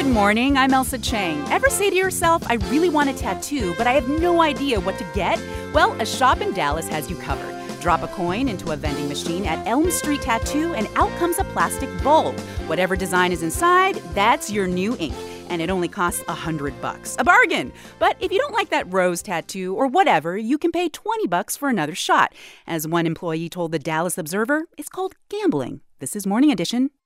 Good morning, I'm Elsa Chang. Ever say to yourself, I really want a tattoo, but I have no idea what to get? Well, a shop in Dallas has you covered. Drop a coin into a vending machine at Elm Street Tattoo, and out comes a plastic bulb. Whatever design is inside, that's your new ink. And it only costs $100. A bargain! But if you don't like that rose tattoo or whatever, you can pay $20 for another shot. As one employee told the Dallas Observer, it's called gambling. This is Morning Edition.